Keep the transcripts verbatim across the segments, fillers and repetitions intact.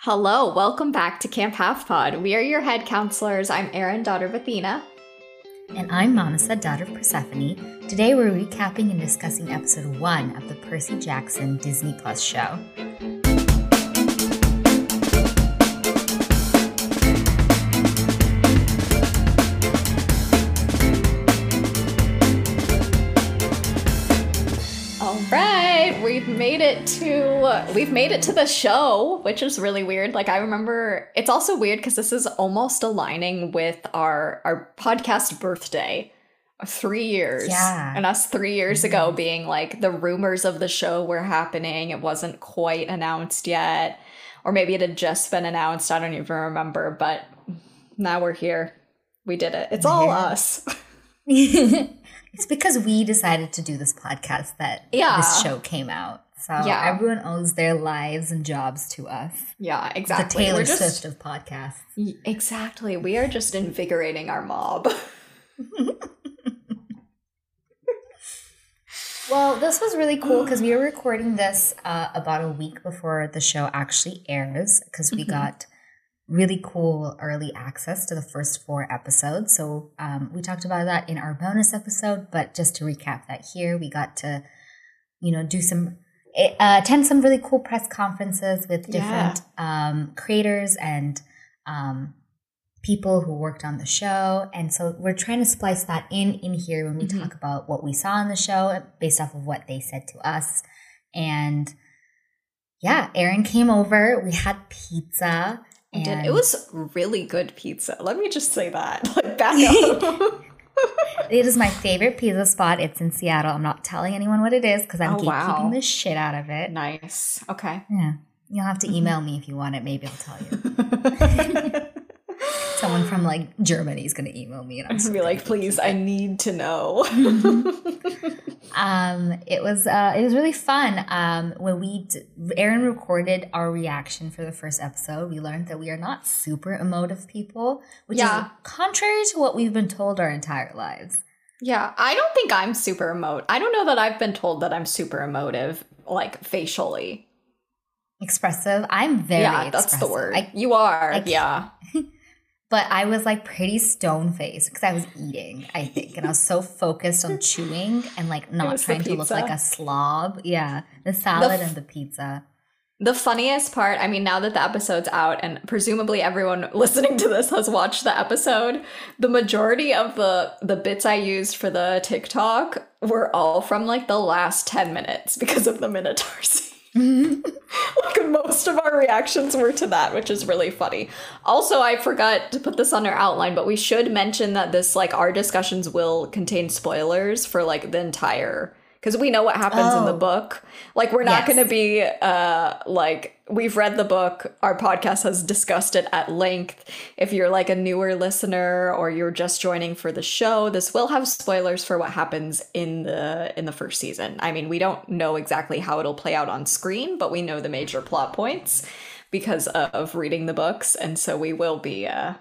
Hello, welcome back to Camp Half Pod. We are your head counselors. I'm Erin, daughter of Athena. And I'm Manasa, daughter of Persephone. Today we're recapping and discussing episode one of the Percy Jackson Disney Plus show. We've made it to we've made it to the show, which is really weird. Like I remember, it's also weird because this is almost aligning with our our podcast birthday, three years, yeah, and us three years mm-hmm. ago being like the rumors of the show were happening. It wasn't quite announced yet, or maybe it had just been announced. I don't even remember, but now we're here. We did it. It's all yeah. us. It's because we decided to do this podcast that yeah. this show came out. So yeah. everyone owes their lives and jobs to us. Yeah, exactly. The Taylor just, Swift of podcasts. Exactly. We are just invigorating our mob. Well, this was really cool because we were recording this uh, about a week before the show actually airs because we mm-hmm. got really cool early access to the first four episodes. So um, we talked about that in our bonus episode, but just to recap that here, we got to, you know, do some, uh, attend some really cool press conferences with different yeah. um, creators and um, people who worked on the show. And so we're trying to splice that in, in here when we mm-hmm. talk about what we saw in the show based off of what they said to us. And yeah, Erin came over, we had pizza. And did. It was really good pizza. Let me just say that. Like, back up. It is my favorite pizza spot. It's in Seattle. I'm not telling anyone what it is because I'm oh, gatekeeping wow. the shit out of it. Nice. Okay. Yeah. You'll have to email me if you want it. Maybe I'll tell you. Someone from like Germany is going to email me. And I'm so be like, please, I need to know. um, it was uh, it was really fun. Um, when we d- Erin recorded our reaction for the first episode, we learned that we are not super emotive people, which yeah. is contrary to what we've been told our entire lives. Yeah, I don't think I'm super emotive. I don't know that I've been told that I'm super emotive, like facially. Expressive. I'm very yeah, expressive. That's the word. I, you are. I yeah. But I was like pretty stone-faced because I was eating, I think. And I was so focused on chewing and like not trying to look like a slob. Yeah, the salad the f- and the pizza. The funniest part, I mean, now that the episode's out and presumably everyone listening to this has watched the episode, the majority of the, the bits I used for the TikTok were all from like the last ten minutes because of the Minotaur scene. Like most of our reactions were to that, which is really funny. Also, I forgot to put this on our outline, but we should mention that this, like, our discussions will contain spoilers for like the entire, because we know what happens oh. in the book. Like, we're not yes. going to be uh like, we've read the book, our podcast has discussed it at length. If you're like a newer listener or you're just joining for the show, this will have spoilers for what happens in the in the first season. I mean, we don't know exactly how it'll play out on screen, but we know the major plot points because of reading the books, and so we will be uh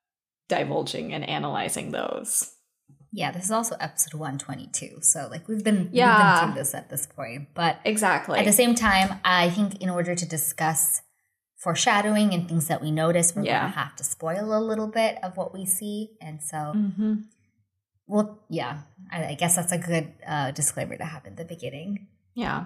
divulging and analyzing those. Yeah, this is also episode one twenty-two. So, like, we've been, yeah. we've been through this at this point. But exactly. At the same time, I think in order to discuss foreshadowing and things that we notice, we're yeah. going to have to spoil a little bit of what we see. And so, mm-hmm. well, yeah, I, I guess that's a good uh, disclaimer to have at the beginning. Yeah.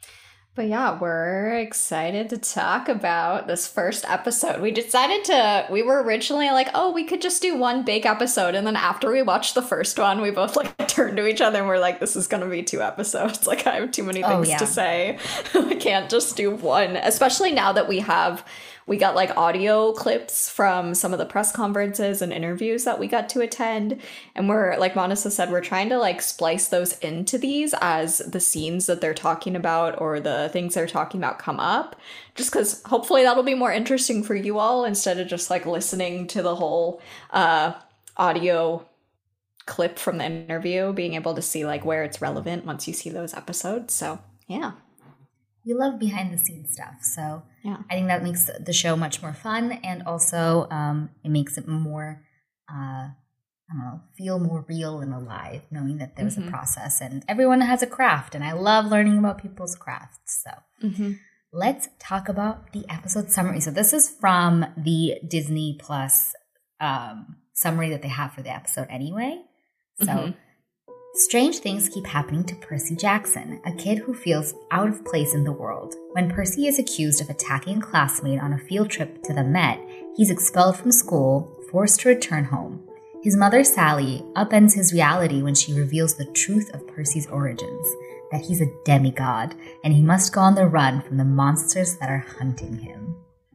But yeah, we're excited to talk about this first episode. We decided to, we were originally like, oh, we could just do one big episode. And then after we watched the first one, we both like turned to each other and we're like, this is going to be two episodes. Like, I have too many things oh, yeah. to say. I can't just do one, especially now that we have, we got like audio clips from some of the press conferences and interviews that we got to attend. And we're, like Manasa said, we're trying to like splice those into these as the scenes that they're talking about or the things they're talking about come up. Just because hopefully that'll be more interesting for you all instead of just like listening to the whole uh, audio clip from the interview, being able to see like where it's relevant once you see those episodes. So yeah. We love behind the scenes stuff. So yeah. I think that makes the show much more fun. And also um, it makes it more, uh, I don't know, feel more real and alive, knowing that there's mm-hmm. a process and everyone has a craft. And I love learning about people's crafts. So mm-hmm. let's talk about the episode summary. So this is from the Disney Plus um, summary that they have for the episode anyway. So, mm-hmm. Strange things keep happening to Percy Jackson, a kid who feels out of place in the world. When Percy is accused of attacking a classmate on a field trip to the Met, he's expelled from school, forced to return home. His mother, Sally, upends his reality when she reveals the truth of Percy's origins, that he's a demigod, and he must go on the run from the monsters that are hunting him.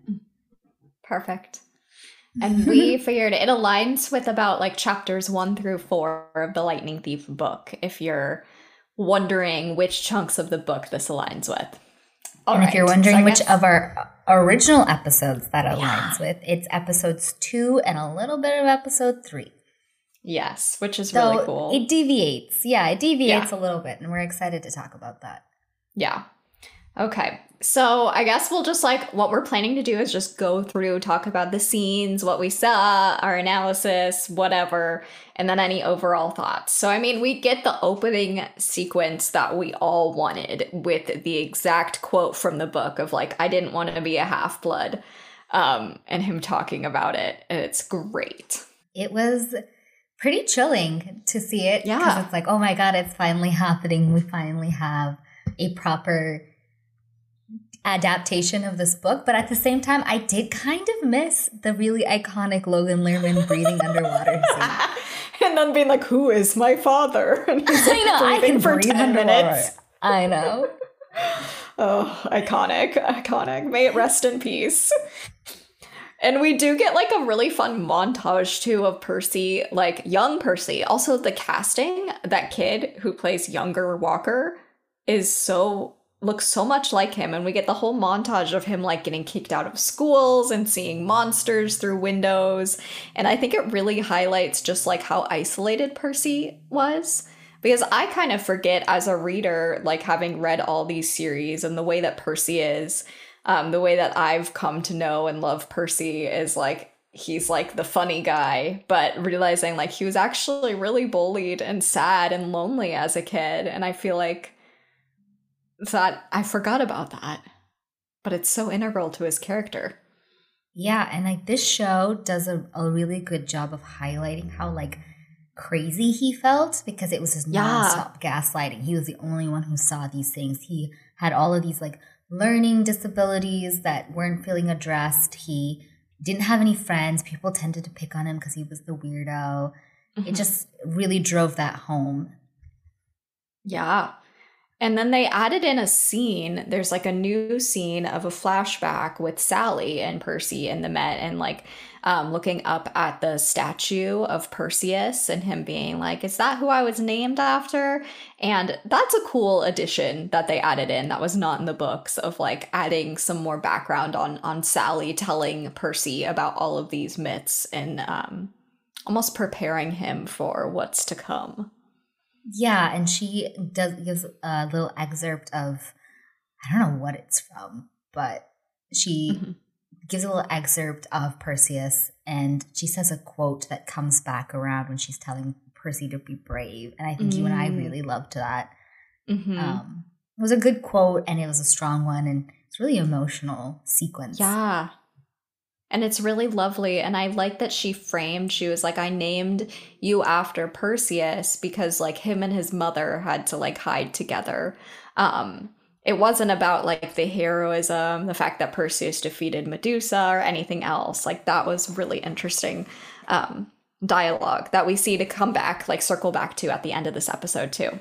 Perfect. And we figured it aligns with about like chapters one through four of the Lightning Thief book, if you're wondering which chunks of the book this aligns with. All and right. If you're wondering so which guess... of our original episodes that aligns yeah. with, it's episodes two and a little bit of episode three. Yes, which is so really cool. It deviates. Yeah, it deviates yeah. a little bit, and we're excited to talk about that. Yeah. Okay. So I guess we'll just like, what we're planning to do is just go through, talk about the scenes, what we saw, our analysis, whatever, and then any overall thoughts. So, I mean, we get the opening sequence that we all wanted with the exact quote from the book of like, I didn't want to be a half-blood, um, and him talking about it. And it's great. It was pretty chilling to see it. Yeah. Because it's like, oh my God, it's finally happening. We finally have a proper adaptation of this book, but at the same time, I did kind of miss the really iconic Logan Lerman breathing underwater scene. And then being like, who is my father? And he's like I know, breathing I can for breathe ten underwater. minutes. I know. Oh, iconic, iconic. May it rest in peace. And we do get like a really fun montage too of Percy, like young Percy. Also the casting, that kid who plays younger Walker is so... looks so much like him, and we get the whole montage of him like getting kicked out of schools and seeing monsters through windows. And I think it really highlights just like how isolated Percy was, because I kind of forget as a reader, like having read all these series and the way that Percy is, um, the way that I've come to know and love Percy is like he's like the funny guy, but realizing like he was actually really bullied and sad and lonely as a kid. And I feel like that I forgot about that, but it's so integral to his character. Yeah, and like this show does a, a really good job of highlighting how like crazy he felt, because it was his yeah. nonstop gaslighting. He was the only one who saw these things. He had all of these like learning disabilities that weren't feeling addressed. He didn't have any friends. People tended to pick on him because he was the weirdo. Mm-hmm. It just really drove that home. Yeah. And then they added in a scene. There's like a new scene of a flashback with Sally and Percy in the Met, and like um, looking up at the statue of Perseus and him being like, is that who I was named after? And that's a cool addition that they added in that was not in the books, of like adding some more background on, on Sally telling Percy about all of these myths and um, almost preparing him for what's to come. Yeah, and she does gives a little excerpt of, I don't know what it's from, but she mm-hmm. gives a little excerpt of Perseus, and she says a quote that comes back around when she's telling Percy to be brave. And I think mm. you and I really loved that. Mm-hmm. Um, it was a good quote, and it was a strong one, and it's really emotional sequence. Yeah. And it's really lovely. And I like that she framed, she was like, I named you after Perseus because like him and his mother had to like hide together. Um, it wasn't about like the heroism, the fact that Perseus defeated Medusa or anything else. Like that was really interesting um, dialogue that we see to come back, like circle back to at the end of this episode too.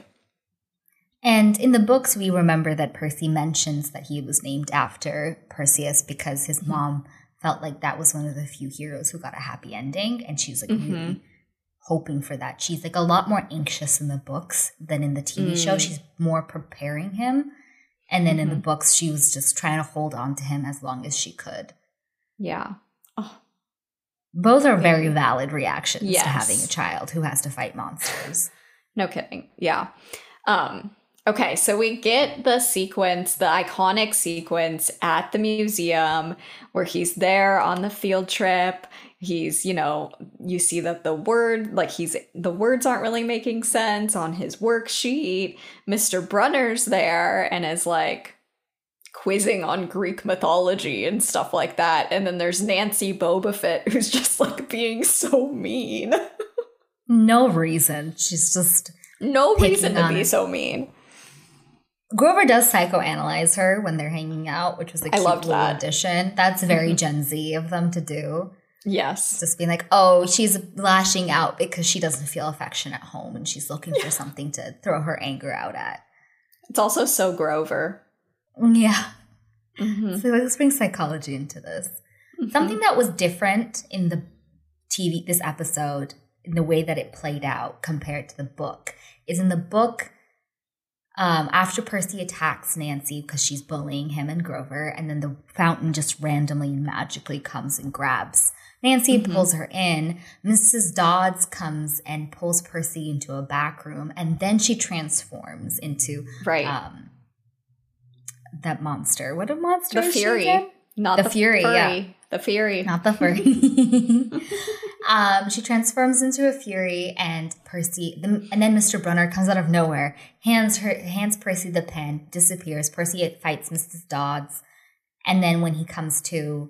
And in the books, we remember that Percy mentions that he was named after Perseus because his mom felt like that was one of the few heroes who got a happy ending. And she's like mm-hmm. really hoping for that. She's like a lot more anxious in the books than in the T V mm. show. She's more preparing him. And then mm-hmm. in the books, she was just trying to hold on to him as long as she could. Yeah. Oh. Both are very valid reactions yes. to having a child who has to fight monsters. No kidding. Yeah. Um, Okay, so we get the sequence, the iconic sequence at the museum where he's there on the field trip. He's, you know, you see that the word, like he's, the words aren't really making sense on his worksheet. Mister Brunner's there and is like quizzing on Greek mythology and stuff like that. And then there's Nancy Boba Fett, who's just like being so mean. No reason. She's just no reason to be her. so mean. Grover does psychoanalyze her when they're hanging out, which was a cute little that. addition. That's very Gen Z of them to do. Yes. Just being like, oh, she's lashing out because she doesn't feel affection at home and she's looking for something to throw her anger out at. It's also so Grover. Yeah. Mm-hmm. So let's bring psychology into this. Mm-hmm. Something that was different in the T V, this episode, in the way that it played out compared to the book, is in the book, um, after Percy attacks Nancy because she's bullying him and Grover, and then the fountain just randomly and magically comes and grabs Nancy, mm-hmm. pulls her in. Missus Dodds comes and pulls Percy into a back room, and then she transforms into right. um, that monster. What a monster the is Fury. She again? Not the, the Fury, furry. yeah. The Fury. Not the Fury. um, she transforms into a Fury, and Percy, the, and then Mister Brunner comes out of nowhere, hands her, hands Percy the pen, disappears. Percy fights Missus Dodds, and then when he comes to,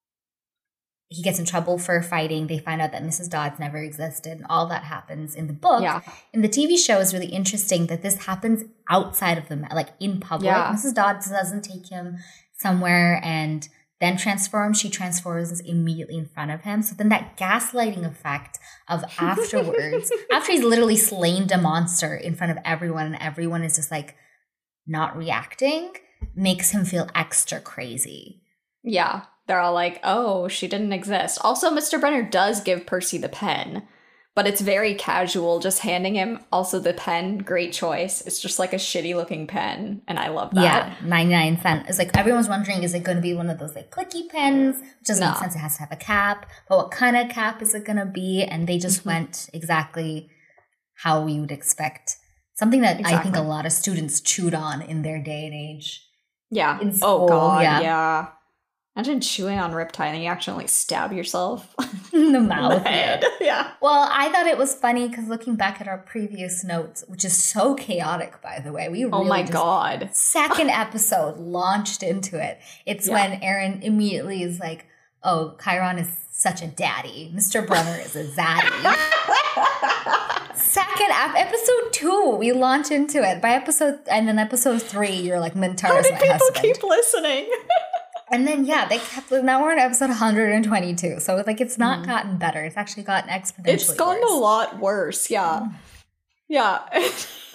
he gets in trouble for fighting. They find out that Missus Dodds never existed, and all that happens in the book. Yeah. In the T V show is really interesting that this happens outside of the, like in public. Yeah. Missus Dodds doesn't take him somewhere and then transforms. She transforms immediately in front of him. So then that gaslighting effect of afterwards, after he's literally slain a monster in front of everyone and everyone is just like not reacting, makes him feel extra crazy. Yeah. They're all like, oh, she didn't exist. Also, Mister Brenner does give Percy the pen, but it's very casual, just handing him also the pen. Great choice. It's just like a shitty looking pen, and I love that. Yeah, ninety-nine cents. It's like everyone's wondering, is it going to be one of those like clicky pens? Which doesn't no. make sense. It has to have a cap. But what kind of cap is it going to be? And they just mm-hmm. went exactly how we would expect. Something that exactly. I think a lot of students chewed on in their day and age. Yeah. In school, oh, God. Yeah. yeah. Imagine chewing on Riptide and you accidentally stab yourself in the mouth. In the head. Yeah. Well, I thought it was funny because looking back at our previous notes, which is so chaotic, by the way, we really oh my just, God, second episode launched into it. It's yeah. when Aaron immediately is like, "Oh, Chiron is such a daddy. Mister Brunner is a zaddy." Second ep- episode two, we launch into it. By episode and then episode three, you're like, "Mintar is my husband." How did people keep listening? And then, yeah, they kept, now we're on episode one hundred twenty-two. So, like, it's not mm. gotten better. It's actually gotten exponentially It's gotten worse. a lot worse, yeah. Mm. Yeah.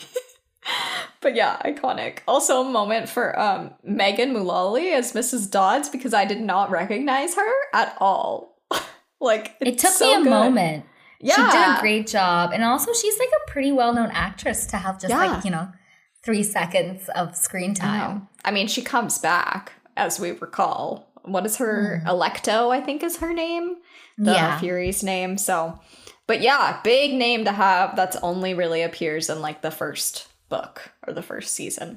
But yeah, iconic. Also a moment for um, Megan Mullally as Missus Dodds, because I did not recognize her at all. Like, it's It took so me a good. moment. Yeah. She did a great job. And also, she's, like, a pretty well-known actress to have just, yeah. like, you know, three seconds of screen time. I, I mean, she comes back. As we recall, what is her mm. Electo? I think is her name, the yeah. Fury's name. So, but yeah, big name to have. That's only really appears in like the first book or the first season.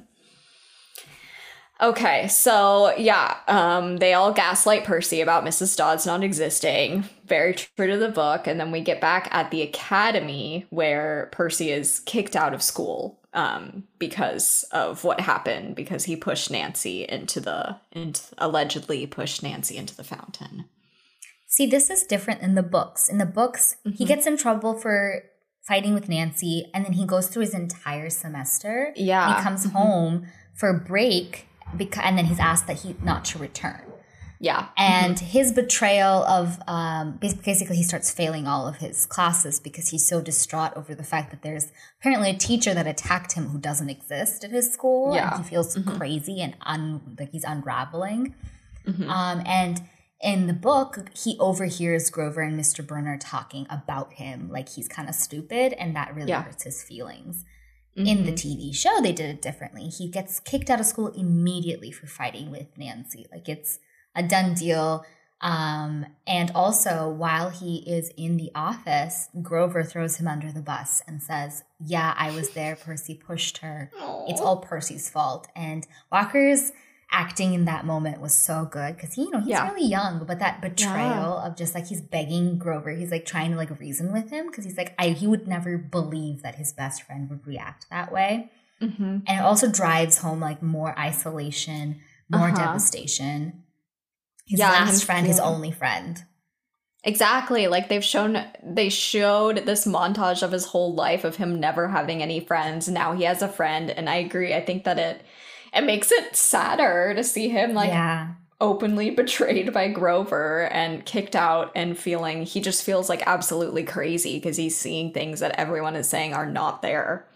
Okay, so yeah, um, they all gaslight Percy about Missus Dodds not existing. Very true to the book, and then we get back at the academy where Percy is kicked out of school. Um, because of what happened, because he pushed Nancy into the, into, allegedly pushed Nancy into the fountain. See, this is different in the books. In the books, mm-hmm. he gets in trouble for fighting with Nancy, and then he goes through his entire semester. Yeah. He comes mm-hmm. home for a break, because, and then he's asked that he not to return. Yeah. And mm-hmm. his betrayal of, um, basically he starts failing all of his classes because he's so distraught over the fact that there's apparently a teacher that attacked him who doesn't exist at his school. Yeah. And he feels mm-hmm. crazy and un- like he's unraveling. Mm-hmm. Um, and in the book, he overhears Grover and Mister Brunner talking about him like he's kind of stupid, and that really yeah. hurts his feelings. Mm-hmm. In the T V show, they did it differently. He gets kicked out of school immediately for fighting with Nancy. Like it's a done deal. Um, and also, while he is in the office, Grover throws him under the bus and says, yeah, I was there. Percy pushed her. Aww. It's all Percy's fault. And Walker's acting in that moment was so good because, he, you know, he's yeah. really young, but that betrayal yeah. of just like he's begging Grover. He's like trying to like reason with him because he's like, I, he would never believe that his best friend would react that way. Mm-hmm. And it also drives home like more isolation more Uh-huh. devastation. His Yeah, and him last friend, his feeling- only friend. Exactly. Like they've shown, they showed this montage of his whole life of him never having any friends. Now he has a friend, and I agree. I think that it it makes it sadder to see him like Yeah. openly betrayed by Grover and kicked out and feeling he just feels like absolutely crazy because he's seeing things that everyone is saying are not there.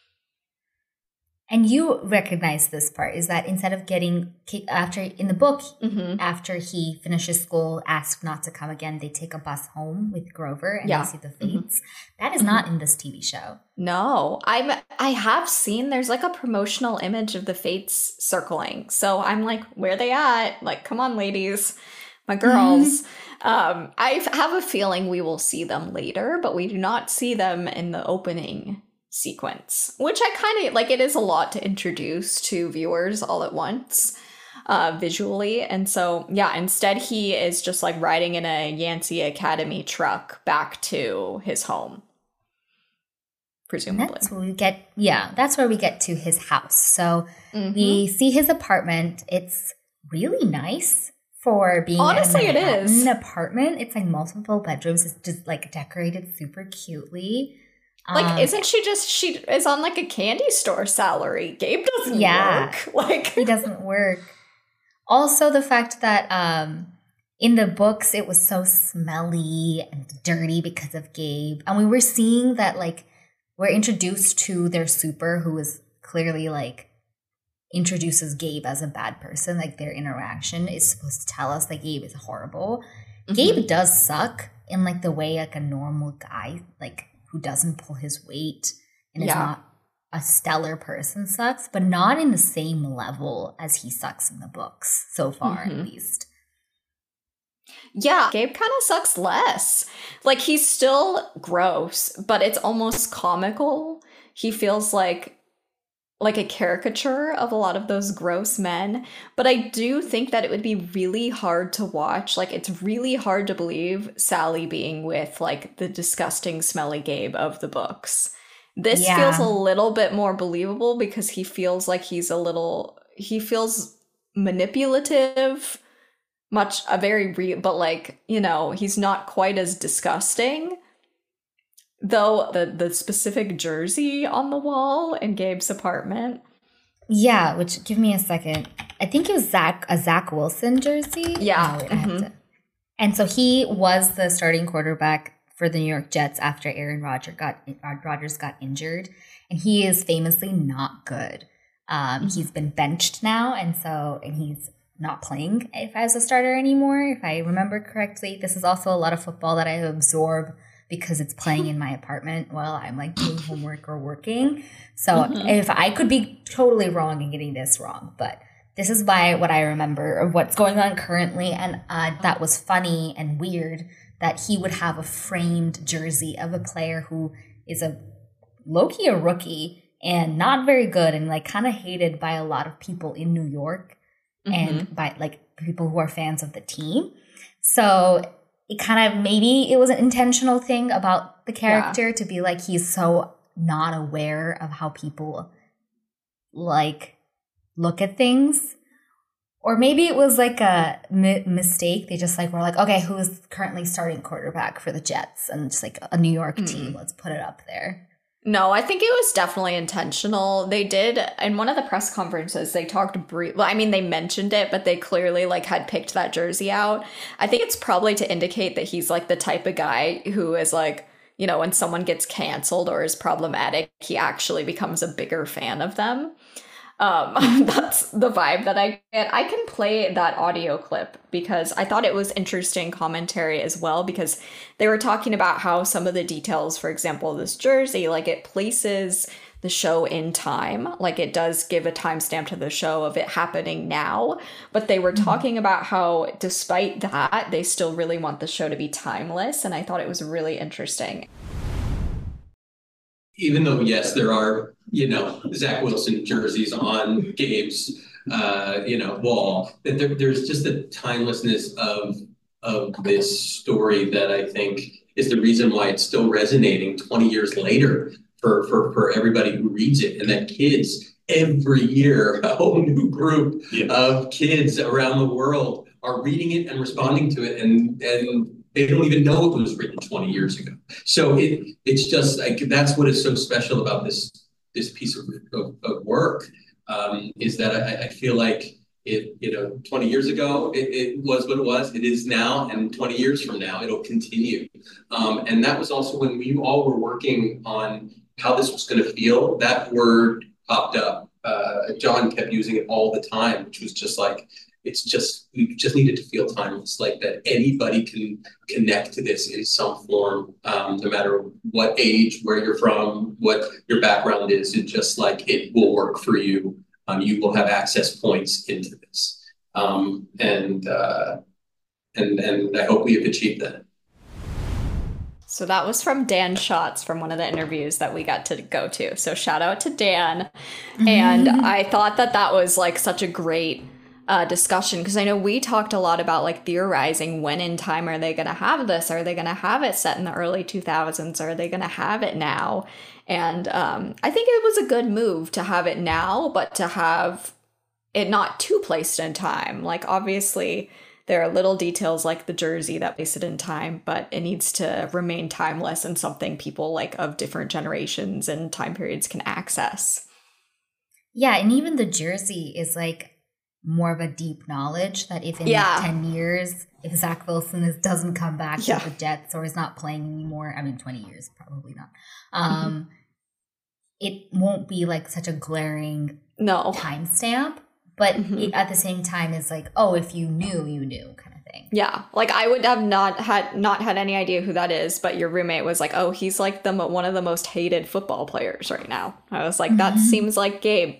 And you recognize this part is that instead of getting kicked after in the book, Mm-hmm. after he finishes school, asked not to come again, they take a bus home with Grover and Yeah. they see the Fates. That is not in this T V show. No, I'm I have seen there's like a promotional image of the Fates circling. So I'm like, where they at? Like, come on, ladies, my girls. um, I have a feeling we will see them later, but we do not see them in the opening sequence, which I kind of like. It is a lot to introduce to viewers all at once, uh, visually. And so, yeah, instead he is just like riding in a Yancey Academy truck back to his home. And Presumably. that's where we get, yeah, that's where we get to his house. So Mhm. we see his apartment. It's really nice for being Honestly, a it is. Manhattan apartment. It's like multiple bedrooms. It's just like decorated super cutely. Like, Um, isn't she just, she is on like a candy store salary. Gabe doesn't Yeah. work. Like, he doesn't work. Also, the fact that um, in the books it was so smelly and dirty because of Gabe, and we were seeing that like we're introduced to their super, who is clearly like introduces Gabe as a bad person. Like their interaction is supposed to tell us that Gabe is horrible. Mhm. Gabe does suck in like the way like a normal guy like who doesn't pull his weight and is Yeah. not a stellar person sucks, but not in the same level as he sucks in the books so far, Mhm. at least. Yeah, Gabe kind of sucks less. Like, he's still gross, but it's almost comical. He feels like like a caricature of a lot of those gross men. But I do think that it would be really hard to watch. Like, it's really hard to believe Sally being with like the disgusting, smelly Gabe of the books. This Yeah. feels a little bit more believable because he feels like he's a little, he feels manipulative, much a very real, but like, you know, he's not quite as disgusting. Though the the specific jersey on the wall in Gabe's apartment. Yeah, which give me a second. I think it was Zach a Zach Wilson jersey. Yeah, No, wait, I have mhm. to- And so he was the starting quarterback for the New York Jets after Aaron Rodgers got Rodgers got injured, and he is famously not good. Um, Mhm. He's been benched now, and so and he's not playing if as a starter anymore. If I remember correctly, this is also a lot of football that I absorb because it's playing in my apartment while I'm like doing homework or working. So Mhm. if I could be totally wrong in getting this wrong, but this is why what I remember of what's going on currently, and uh, that was funny and weird that he would have a framed jersey of a player who is a low-key a rookie and not very good and like kind of hated by a lot of people in New York and by like people who are fans of the team. So it kind of maybe it was an intentional thing about the character to be like he's so not aware of how people like look at things. Or maybe it was like a mi- mistake. They just like were like, okay, who is currently starting quarterback for the Jets? And just like a New York Mm. team, let's put it up there. No, I think it was definitely intentional. They did in one of the press conferences, they talked brief well, I mean they mentioned it, but they clearly like had picked that jersey out. I think it's probably to indicate that he's like the type of guy who is like, you know, when someone gets canceled or is problematic, he actually becomes a bigger fan of them. Um, that's the vibe that I get. I can play that audio clip because I thought it was interesting commentary as well, because they were talking about how some of the details, for example, this jersey, like it places the show in time. Like it does give a timestamp to the show of it happening now. But they were talking about how despite that, they still really want the show to be timeless. And I thought it was really interesting. Even though, yes, there are, you know, Zach Wilson jerseys on Gabe's, uh, you know, wall, that there, there's just a timelessness of of this story that I think is the reason why it's still resonating twenty years later for, for, for everybody who reads it. And that kids every year, a whole new group Yeah. of kids around the world are reading it and responding to it, and and they don't even know it was written twenty years ago. So it it's just like that's what is so special about this this piece of, of, of work, um, is that I, I feel like it, you know, twenty years ago, it, it was what it was, it is now, and twenty years from now, it'll continue. Um, and that was also when we all were working on how this was going to feel, that word popped up. Uh, John kept using it all the time, which was just like, it's just, we just needed to feel timeless, like that anybody can connect to this in some form, um, no matter what age, where you're from, what your background is. It just like, it will work for you. Um, you will have access points into this. Um, and, uh, and, and I hope we have achieved that. So that was from Dan Schatz from one of the interviews that we got to go to. So shout out to Dan. And I thought that that was like such a great uh, discussion, because I know we talked a lot about like theorizing when in time are they going to have this? Are they going to have it set in the early two thousands? Are they going to have it now? And um, I think it was a good move to have it now, but to have it not too placed in time. Like obviously there are little details like the jersey that place it in time, but it needs to remain timeless and something people like of different generations and time periods can access. Yeah, and even the jersey is like more of a deep knowledge that if in Yeah. like ten years, if Zach Wilson is, doesn't come back Yeah. to the Jets or is not playing anymore, I mean, twenty years, probably not, um, mm-hmm. it won't be like such a glaring No. timestamp. But Mhm. it, at the same time, it's like, oh, if you knew, you knew kind of thing. Yeah, like I would have not had not had any idea who that is, but your roommate was like, "Oh, he's like the mo- one of the most hated football players right now." I was like, "That seems like Gabe."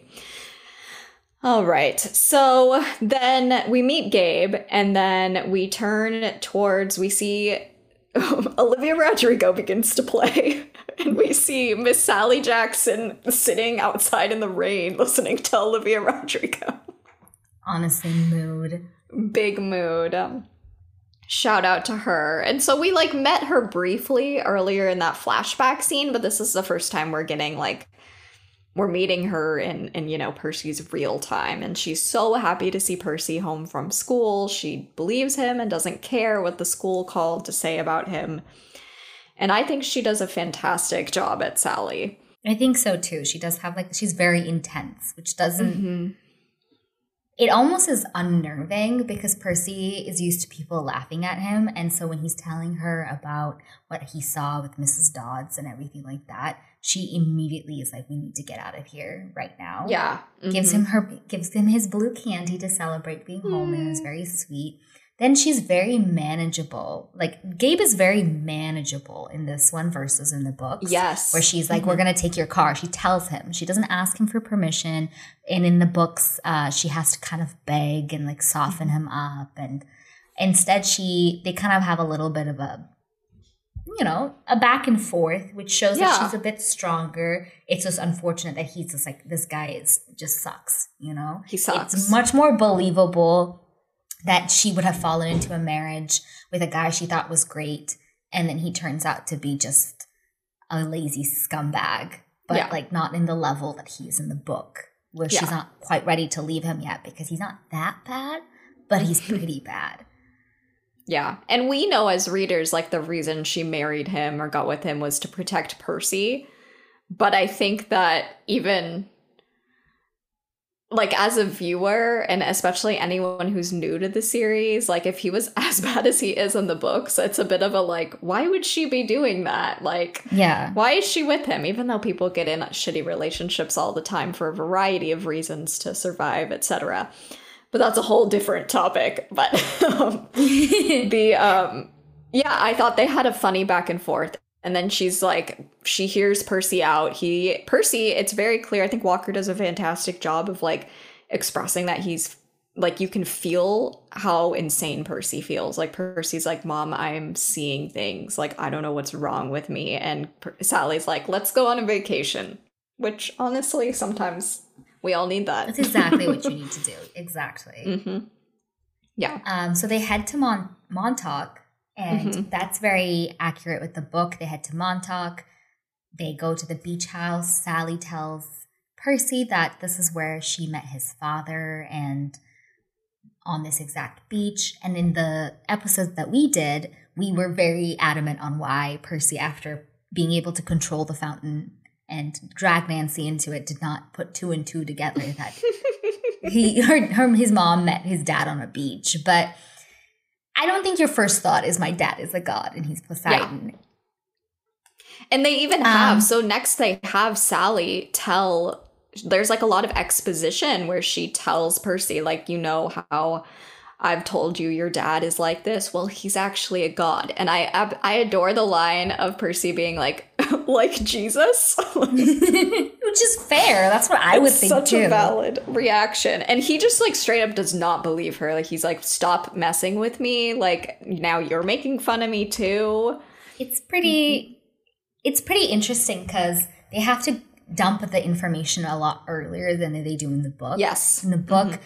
All right, so then we meet Gabe, and then we turn towards we see Olivia Rodrigo begins to play, and we see Miss Sally Jackson sitting outside in the rain listening to Olivia Rodrigo. Honestly, mood. Big mood. Um, shout out to her. And so we like met her briefly earlier in that flashback scene, but this is the first time we're getting like we're meeting her in in you know Percy's real time, and she's so happy to see Percy home from school. She believes him and doesn't care what the school called to say about him. And I think she does a fantastic job at Sally. I think so too. She does have like she's very intense, which doesn't Mm-hmm. it almost is unnerving because Percy is used to people laughing at him. And so when he's telling her about what he saw with Missus Dodds and everything like that, she immediately is like, we need to get out of here right now. Yeah. Mm-hmm. Gives him her gives him his blue candy to celebrate being home, and it was very sweet. Then she's very manageable. Like Gabe is very manageable in this one versus in the books. Yes. Where she's like, Mm-hmm. we're going to take your car. She tells him. She doesn't ask him for permission. And in the books, uh, she has to kind of beg and like soften him up. And instead she, they kind of have a little bit of a, you know, a back and forth, which shows Yeah. that she's a bit stronger. It's just unfortunate that he's just like, this guy is just sucks, you know? He sucks. It's much more believable that she would have fallen into a marriage with a guy she thought was great, and then he turns out to be just a lazy scumbag, but Yeah. like not in the level that he's in the book, where she's Yeah. not quite ready to leave him yet because he's not that bad, but he's pretty bad. Yeah. And we know as readers, like the reason she married him or got with him was to protect Percy. But I think that even like as a viewer, and especially anyone who's new to the series, like if he was as bad as he is in the books, it's a bit of a like, why would she be doing that? Like, Yeah. why is she with him? Even though people get in shitty relationships all the time for a variety of reasons to survive, et cetera. But that's a whole different topic. But um, the um, yeah, I thought they had a funny back and forth. And then she's like, she hears Percy out. He, Percy, it's very clear. I think Walker does a fantastic job of like expressing that he's like, you can feel how insane Percy feels. Like Percy's like, Mom, I'm seeing things. Like, I don't know what's wrong with me. And per- Sally's like, let's go on a vacation. Which honestly, sometimes we all need that. That's exactly what you need to do. Exactly. Mm-hmm. Yeah. Um, so they head to Mon- Montauk, and Mhm. that's very accurate with the book. They head to Montauk. They go to the beach house. Sally tells Percy that this is where she met his father and on this exact beach. And in the episode that we did, we were very adamant on why Percy, after being able to control the fountain and drag Nancy into it, did not put two and two together that he her, her his mom met his dad on a beach. But I don't think your first thought is my dad is a god and he's Poseidon. Yeah. And they even have, Um, so next they have Sally tell, there's like a lot of exposition where she tells Percy, like, you know how I've told you your dad is like this? Well, he's actually a god. And I I adore the line of Percy being like, like Jesus. Which is fair. That's what I would It's think such too. a valid reaction. And he just like straight up does not believe her. Like he's like, stop messing with me. Like now you're making fun of me too. It's pretty it's pretty interesting because they have to dump the information a lot earlier than they do in the book. Yes. In the book, Mhm.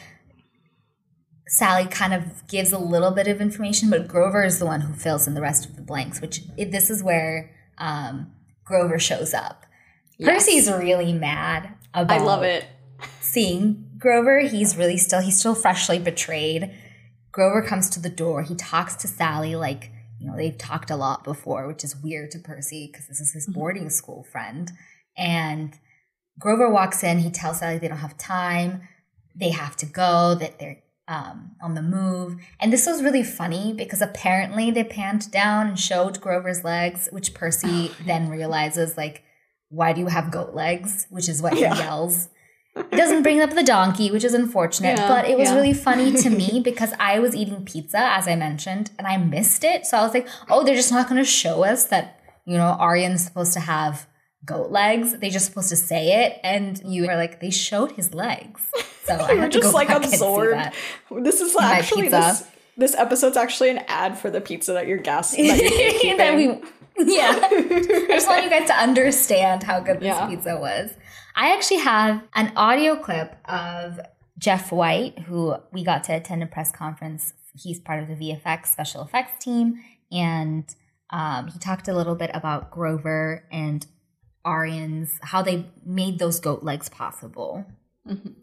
Sally kind of gives a little bit of information, but Grover is the one who fills in the rest of the blanks, which it, this is where um, Grover shows up. Yes. Percy's really mad about I love it. seeing Grover. He's really still, he's still freshly betrayed. Grover comes to the door. He talks to Sally like, you know, they've talked a lot before, which is weird to Percy because this is his boarding school friend. And Grover walks in. He tells Sally they don't have time. They have to go, that they're um, on the move. And this was really funny because apparently they panned down and showed Grover's legs, which Percy then realizes, like, why do you have goat legs? Which is what Yeah. he yells. It doesn't bring up the donkey, which is unfortunate, Yeah, but it was yeah. really funny to me because I was eating pizza, as I mentioned, and I missed it. So I was like, oh, they're just not going to show us that, you know, Aryan's supposed to have goat legs. They're just supposed to say it. And you were like, they showed his legs. So I You were had to just go like back and see absorbed. that. This is My actually pizza. this this episode's actually an ad for the pizza that you're guessing that you're gatekeeping. That we- yeah. I just want you guys to understand how good this Yeah. pizza was. I actually have an audio clip of Jeff White, who we got to attend a press conference. He's part of the V F X special effects team. And um, he talked a little bit about Grover and Aryan's, how they made those goat legs possible. Mhm.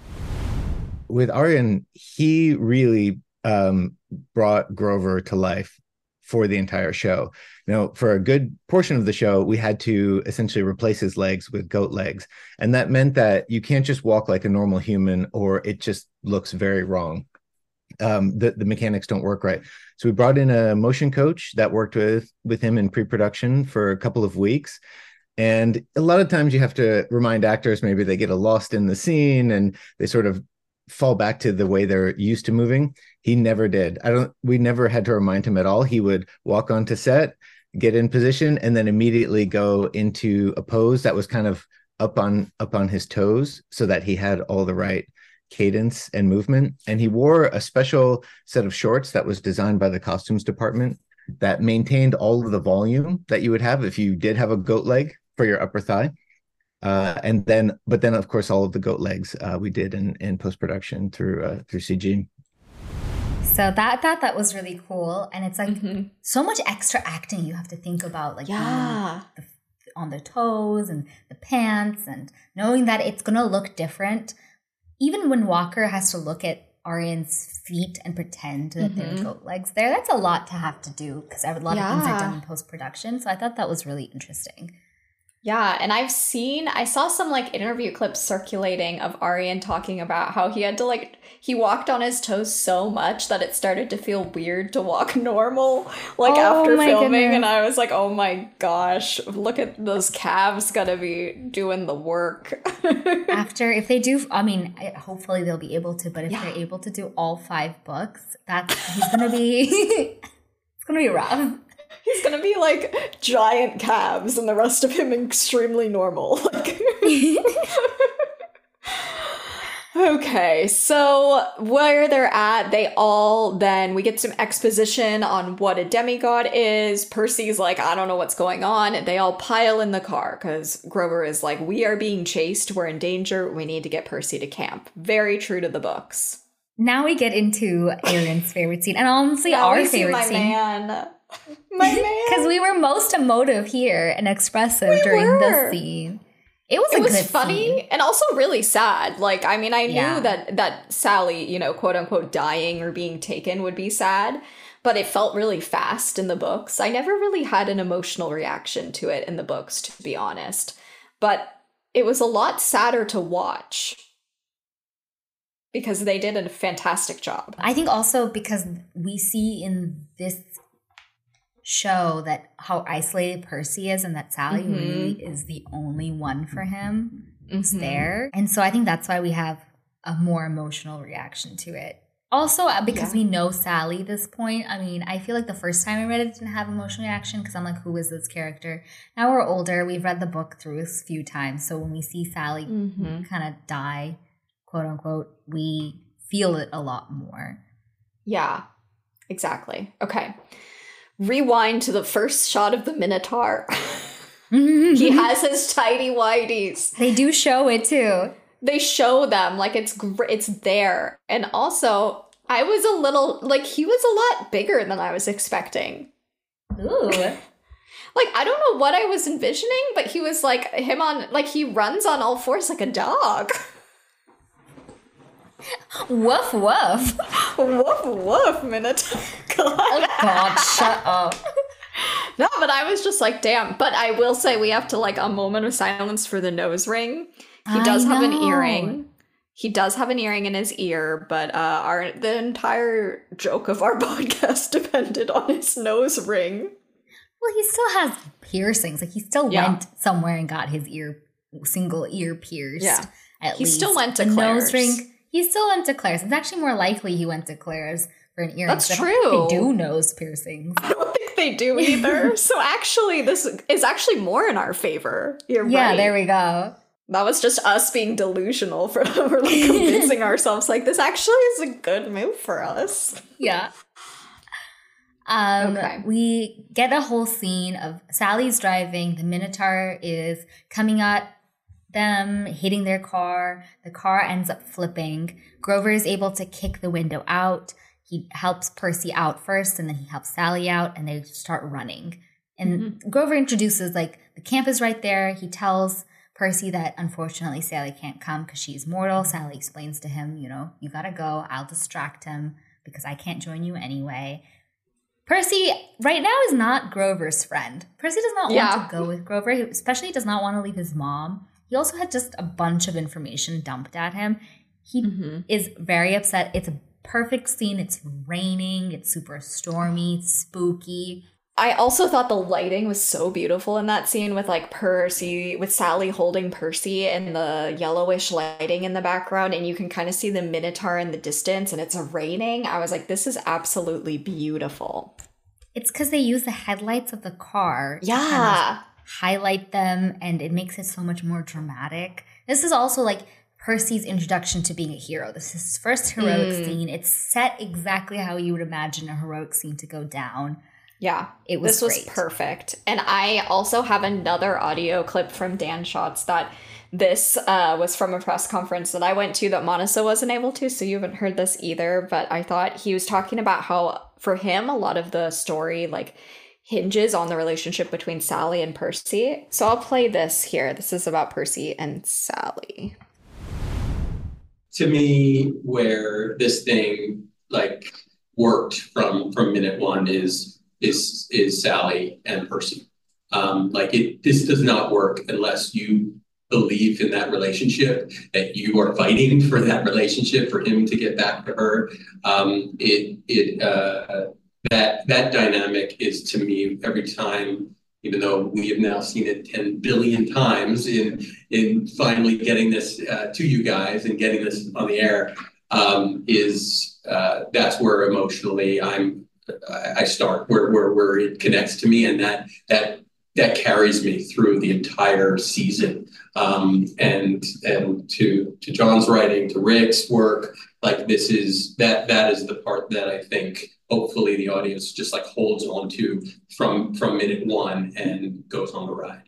With Aryan, he really um, brought Grover to life for the entire show. You know, for a good portion of the show, we had to essentially replace his legs with goat legs. And that meant that you can't just walk like a normal human or it just looks very wrong. Um, the, the mechanics don't work right. So we brought in a motion coach that worked with, with him in pre-production for a couple of weeks. And a lot of times you have to remind actors, maybe they get lost in the scene and they sort of fall back to the way they're used to moving. He never did. I don't, we never had to remind him at all. He would walk onto set, get in position, and then immediately go into a pose that was kind of up on, up on his toes so that he had all the right cadence and movement. And he wore a special set of shorts that was designed by the costumes department that maintained all of the volume that you would have if you did have a goat leg for your upper thigh. Uh, and then, but then of course, all of the goat legs uh, we did in, in post-production through uh, through C G. So that that that was really cool, and it's like Mhm. so much extra acting you have to think about, like Yeah. being the, on the toes and the pants, and knowing that it's gonna look different. Even when Walker has to look at Aryan's feet and pretend that Mhm. they're goat legs there, that's a lot to have to do because a lot of things are Yeah. done in post production. So I thought that was really interesting. Yeah, and I've seen, I saw some like interview clips circulating of Aryan talking about how he had to like, he walked on his toes so much that it started to feel weird to walk normal, like Oh after my filming. goodness. And I was like, oh my gosh, look at those calves gotta be doing the work. After, if they do, I mean, I- hopefully they'll be able to, but if Yeah. they're able to do all five books, that's, he's gonna be, it's gonna be rough. He's gonna be like giant calves and the rest of him extremely normal. Like okay, so where they're at, they all then we get some exposition on what a demigod is. Percy's like, I don't know what's going on. They all pile in the car because Grover is like, we are being chased, we're in danger, we need to get Percy to camp. Very true to the books. Now we get into Aaron's favorite scene, and honestly, Now our we see favorite my scene. man. My man. Because we were most emotive here and expressive We during were. this scene. It was it a was good funny scene. and also really sad. Like, I mean, I knew Yeah. that that Sally, you know, quote unquote, dying or being taken would be sad, but it felt really fast in the books. I never really had an emotional reaction to it in the books, to be honest. But it was a lot sadder to watch because they did a fantastic job. I think also because we see in this show that how isolated Percy is and that Sally Mhm. really is the only one for him who's Mhm. there. And so I think that's why we have a more emotional reaction to it. Also, uh, because Yeah. we know Sally at this point, I mean, I feel like the first time I read it didn't have emotional reaction because I'm like, who is this character? Now we're older. We've read the book through a few times. So when we see Sally Mhm. kind of die, quote unquote, we feel it a lot more. Yeah, exactly. Okay. Rewind to the first shot of the Minotaur. He has his tidy whities. They do show it too. They show them like it's gr- it's there. And also, I was a little like he was a lot bigger than I was expecting. Ooh. Like, I don't know what I was envisioning, but he was like him on like he runs on all fours like a dog. Woof woof. Woof woof, Minotaur. God. God, shut up. No, but I was just like, damn. But I will say we have to like a moment of silence for the nose ring. He I does have an know. earring. He does have an earring in his ear, but uh, our the entire joke of our podcast depended on his nose ring. Well, he still has piercings. Like he still Yeah. went somewhere and got his ear, single ear pierced. Yeah. At He least. still went to the Claire's. nose ring. He still went to Claire's. It's actually more likely he went to Claire's for an earring. That's I don't think true. They do nose piercings. I don't think they do either. So actually, this is actually more in our favor. You're Yeah, right. there we go. That was just us being delusional for, for like convincing ourselves like this actually is a good move for us. Yeah. Um, Okay. We get a whole scene of Sally's driving. The Minotaur is coming at them, hitting their car. The car ends up flipping. Grover is able to kick the window out. He helps Percy out first, and then he helps Sally out, and they start running. And Grover introduces, like, the camp is right there. He tells Percy that unfortunately Sally can't come because she's mortal. Sally explains to him, you know, you gotta go. I'll distract him because I can't join you anyway. Percy right now is not Grover's friend. Percy does not Yeah. want to go with Grover. He especially does not want to leave his mom. He also had just a bunch of information dumped at him. He Mm-hmm. is very upset. It's a perfect scene. It's raining. It's super stormy. It's spooky. I also thought the lighting was so beautiful in that scene with like Percy, with Sally holding Percy and the yellowish lighting in the background, and you can kind of see the Minotaur in the distance and it's raining. I was like, this is absolutely beautiful. It's because they use the headlights of the car to kind of Yeah. highlight them, and it makes it so much more dramatic. This is also like Percy's introduction to being a hero. This is his first heroic Mm. scene. It's set exactly how you would imagine a heroic scene to go down. Yeah. It was This was great. perfect. And I also have another audio clip from Dan Schatz that this uh, was from a press conference that I went to that Monisa wasn't able to, so you haven't heard this either. But I thought he was talking about how, for him, a lot of the story, like, hinges on the relationship between Sally and Percy. So I'll play this here. This is about Percy and Sally. To me, where this thing like worked from from minute one is is is Sally and Percy. Um, like it, this does not work unless you believe in that relationship, that you are fighting for that relationship, for him to get back to her. Um, it it uh, that that dynamic is, to me, every time, even though we have now seen it ten billion times in in finally getting this uh, to you guys and getting this on the air, um, is uh, that's where emotionally I'm I start, where where where it connects to me, and that that that carries me through the entire season. Um, and and to to John's writing, to Rick's work, like this is that that is the part that I think hopefully the audience just like holds on to from from minute one and goes on the ride.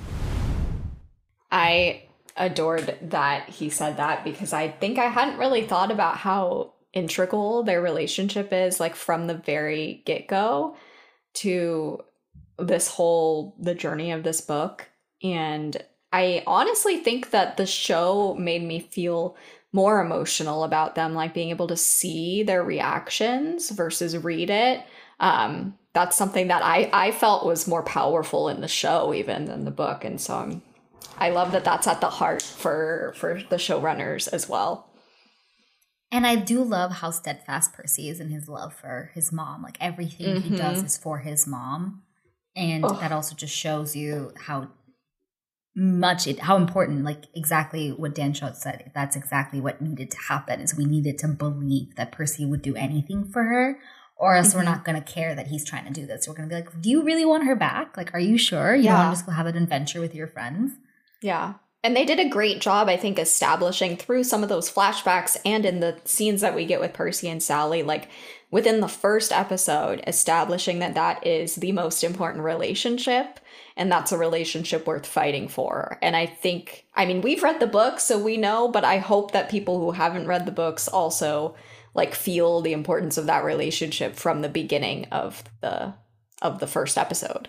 I adored that he said that because I think I hadn't really thought about how integral their relationship is, like from the very get-go to this whole the journey of this book. And I honestly think that the show made me feel more emotional about them, like being able to see their reactions versus read it. Um, that's something that I, I felt was more powerful in the show even than the book. And so I'm, I love that that's at the heart for, for the showrunners as well. And I do love how steadfast Percy is in his love for his mom. Like everything mm-hmm. he does is for his mom. And oh. that also just shows you how much it, how important, like exactly what Dan Schultz said. That's exactly what needed to happen, is we needed to believe that Percy would do anything for her, or else mm-hmm. we're not going to care that he's trying to do this. We're going to be like, do you really want her back? Like, are you sure? You yeah. don't want to just go have an adventure with your friends? Yeah. And they did a great job, I think, establishing through some of those flashbacks and in the scenes that we get with Percy and Sally, like within the first episode, establishing that that is the most important relationship and that's a relationship worth fighting for. And I think, I mean, we've read the books, so we know, but I hope that people who haven't read the books also like feel the importance of that relationship from the beginning of the of the first episode.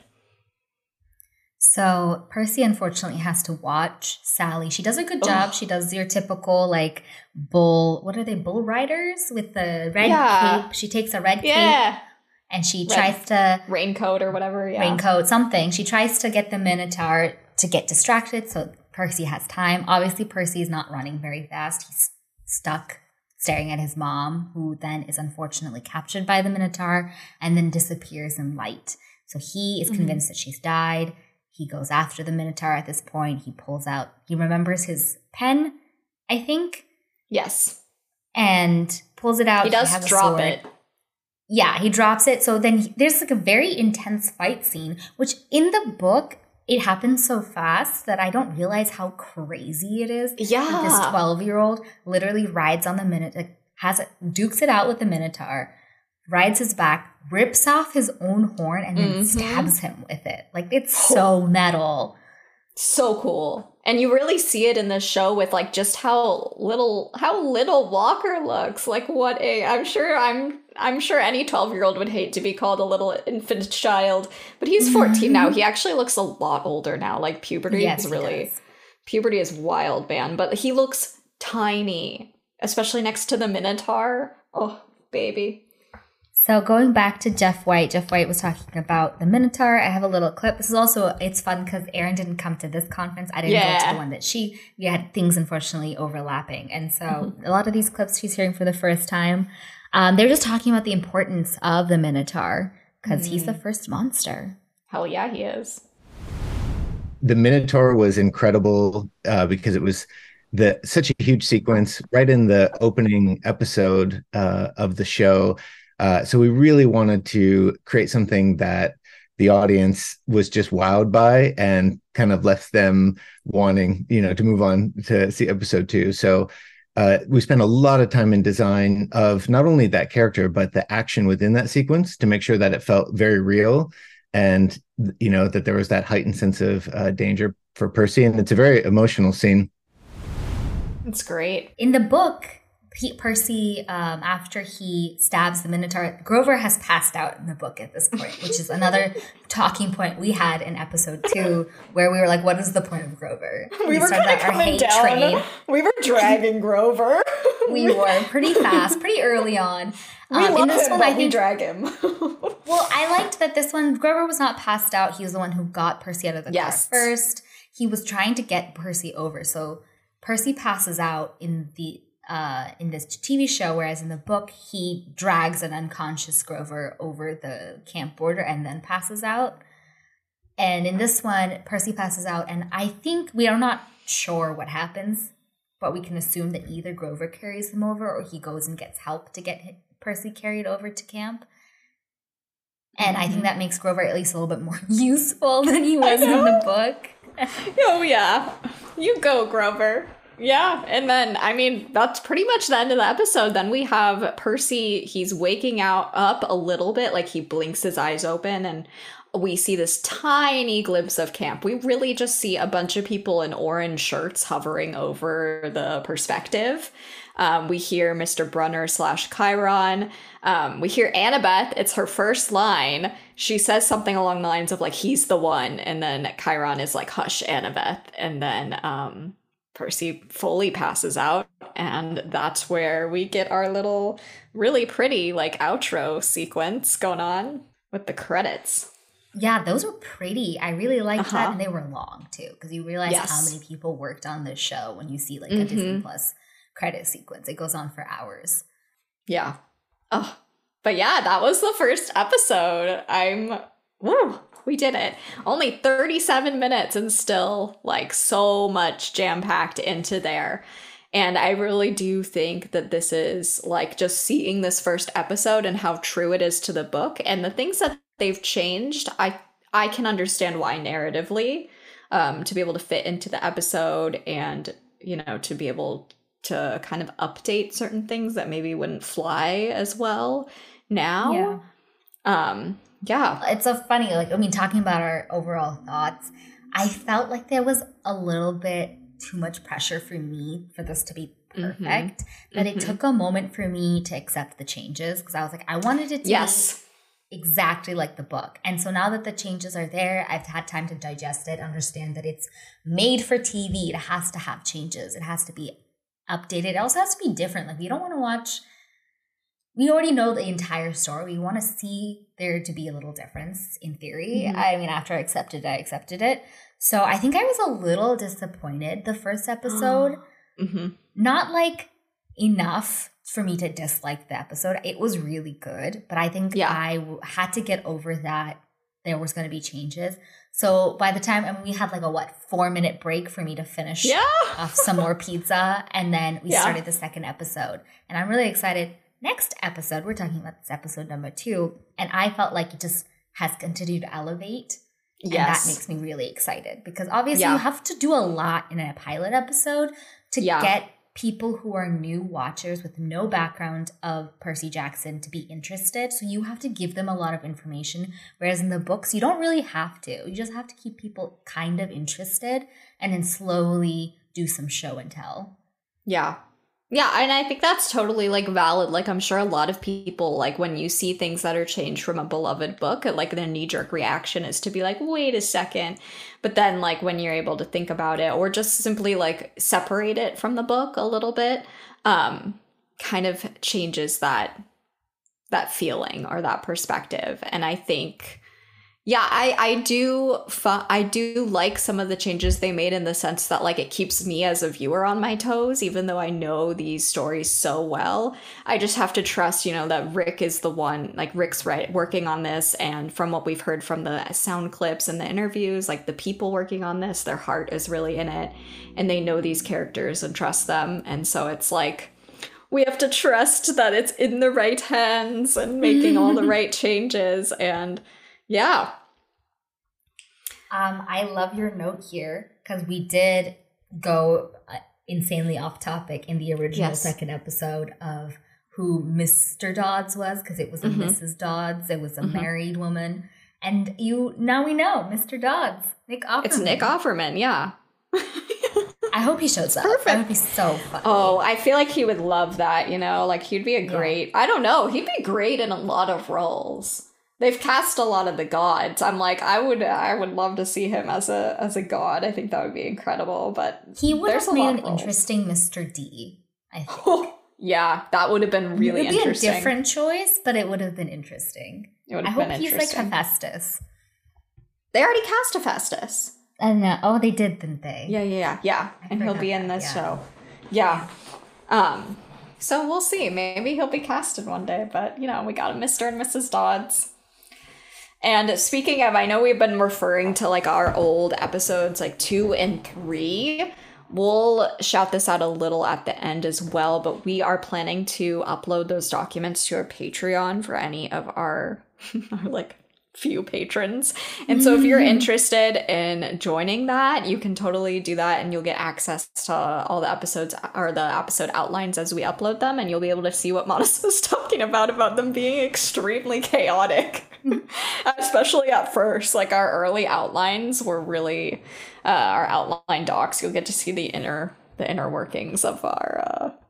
So Percy unfortunately has to watch Sally. She does a good job. Ugh. She does your typical like bull, what are they, bull riders with the red yeah. cape. She takes a red yeah. cape and she red tries to... Raincoat or whatever, yeah. Raincoat, something. She tries to get the Minotaur to get distracted so Percy has time. Obviously, Percy is not running very fast. He's stuck staring at his mom, who then is unfortunately captured by the Minotaur and then disappears in light. So he is convinced mm-hmm. that she's died. He goes after the Minotaur at this point. He pulls out, he remembers his pen, I think. Yes. And pulls it out. He does he drop it. Yeah, he drops it. So then he, there's like a very intense fight scene, which in the book, it happens so fast that I don't realize how crazy it is. Yeah. This twelve-year-old literally rides on the Minotaur, has it, dukes it out with the Minotaur, rides his back, rips off his own horn, and then mm-hmm. stabs him with it. Like, it's so metal. So cool. And you really see it in this show with like just how little how little Walker looks. Like what a I'm sure I'm I'm sure any twelve-year-old would hate to be called a little infant child, but he's fourteen now. He actually looks a lot older now. Like puberty yes, is really puberty is wild, man, but he looks tiny, especially next to the Minotaur. Oh, baby. So going back to Jeff White, Jeff White was talking about the Minotaur. I have a little clip. This is also, it's fun because Erin didn't come to this conference. I didn't yeah. go to the one that she, we had things unfortunately overlapping. And so mm-hmm. a lot of these clips she's hearing for the first time. Um, they're just talking about the importance of the Minotaur because mm. he's the first monster. Hell yeah, he is. The Minotaur was incredible uh, because it was the such a huge sequence right in the opening episode uh, of the show. Uh, so we really wanted to create something that the audience was just wowed by and kind of left them wanting, you know, to move on to see episode two. So uh, we spent a lot of time in design of not only that character, but the action within that sequence to make sure that it felt very real and, you know, that there was that heightened sense of uh, danger for Percy. And it's a very emotional scene. It's great. In the book, Pete Percy, um, after he stabs the Minotaur, Grover has passed out in the book at this point, which is another talking point we had in episode two, where we were like, "What is the point of Grover?" We, we were kind of coming down. Train. We were dragging Grover. We were pretty fast, pretty early on. We um, love in this him, one, but I think, we drag him. Well, I liked that this one, Grover was not passed out. He was the one who got Percy out of the yes. car first. He was trying to get Percy over, so Percy passes out in the. Uh, in this T V show, whereas in the book, he drags an unconscious Grover over the camp border and then passes out. And in this one, Percy passes out, and I think we are not sure what happens, but we can assume that either Grover carries him over or he goes and gets help to get Percy carried over to camp. And mm-hmm. I think that makes Grover at least a little bit more useful than he was in the book. Oh, yeah. You go, Grover. Yeah, and then, I mean, that's pretty much the end of the episode. Then we have Percy, he's waking out up a little bit, like he blinks his eyes open, and we see this tiny glimpse of camp. We really just see a bunch of people in orange shirts hovering over the perspective. Um, we hear Mister Brunner slash Chiron. Um, we hear Annabeth. It's her first line. She says something along the lines of like, he's the one. And then Chiron is like, hush, Annabeth. And then um, Percy fully passes out. And that's where we get our little really pretty like outro sequence going on with the credits. Yeah, those were pretty. I really liked Uh-huh. that. And they were long too, because you realize Yes. how many people worked on this show when you see like Mhm. a Disney Plus credit sequence. It goes on for hours. Yeah. Oh, but yeah, that was the first episode. I'm, woo, we did it. Only thirty-seven minutes and still like so much jam packed into there. And I really do think that this is like just seeing this first episode and how true it is to the book and the things that they've changed. I I can understand why narratively, um, to be able to fit into the episode and, you know, to be able to kind of update certain things that maybe wouldn't fly as well now. Yeah. Um, yeah. It's so funny. Like, I mean, talking about our overall thoughts, I felt like there was a little bit too much pressure for me for this to be perfect. Mm-hmm. That Mm-hmm. it took a moment for me to accept the changes because I was like, I wanted it to Yes. be exactly like the book. And so now that the changes are there, I've had time to digest it, understand that it's made for T V. It has to have changes. It has to be updated. It also has to be different. Like, we don't want to watch, we already know the entire story. We want to see there to be a little difference in theory. Mhm. I mean, after I accepted it, I accepted it. So I think I was a little disappointed the first episode. Mm-hmm. Not like enough for me to dislike the episode. It was really good, but I think Yeah. I w- had to get over that there was going to be changes. So by the time, I mean, we had like a what, four minute break for me to finish Yeah. off some more pizza. And then we Yeah. started the second episode. And I'm really excited. Next episode, we're talking about this episode number two. And I felt like it just has continued to elevate. And Yes. that makes me really excited because obviously Yeah. you have to do a lot in a pilot episode to Yeah. get people who are new watchers with no background of Percy Jackson to be interested. So you have to give them a lot of information. Whereas in the books, you don't really have to. You just have to keep people kind of interested and then slowly do some show and tell. Yeah. Yeah, and I think that's totally like valid. Like, I'm sure a lot of people, like, when you see things that are changed from a beloved book, like their knee-jerk reaction is to be like, wait a second. But then, like, when you're able to think about it or just simply like separate it from the book a little bit, um, kind of changes that that feeling or that perspective. And I think, yeah, I I do fu- I do like some of the changes they made in the sense that like it keeps me as a viewer on my toes, even though I know these stories so well. I just have to trust, you know, that Rick is the one, like Rick's right working on this, and from what we've heard from the sound clips and the interviews, like the people working on this, their heart is really in it, and they know these characters and trust them, and so it's like we have to trust that it's in the right hands and making all the right changes. And yeah. Um, I love your note here because we did go uh, insanely off topic in the original Yes. second episode of who Mister Dodds was because it was a Mhm. Missus Dodds. It was a Mhm. married woman. And you now we know Mister Dodds, Nick Offerman. It's Nick Offerman, yeah. I hope he shows up. perfect. That would be so funny. Oh, I feel like he would love that, you know? Like, he'd be a great, I don't know, he'd be great in a lot of roles. They've cast a lot of the gods. I'm like, I would I would love to see him as a as a god. I think that would be incredible, but he would there's have a lot made an of roles. interesting Mister D, I think. Yeah, that would have been really it would be interesting. a different choice, but it would have been interesting. It would I have been hope he's like interesting. Hephaestus. They already cast Hephaestus. I don't know. Oh, they did, didn't they? Yeah, yeah, yeah, yeah. I And he'll forgot be in that, this yeah. show. Yeah. Um. So we'll see. Maybe he'll be casted one day. But you know, we got a Mister and Missus Dodds. And speaking of, I know we've been referring to like our old episodes, like two and three. We'll shout this out a little at the end as well, but we are planning to upload those documents to our Patreon for any of our, our like few patrons. And so if you're interested in joining that, you can totally do that, and you'll get access to all the episodes or the episode outlines as we upload them, and you'll be able to see what Monasa's talking about about them being extremely chaotic. Especially at first, like our early outlines were really uh, our outline docs. You'll get to see the inner the inner workings of our uh,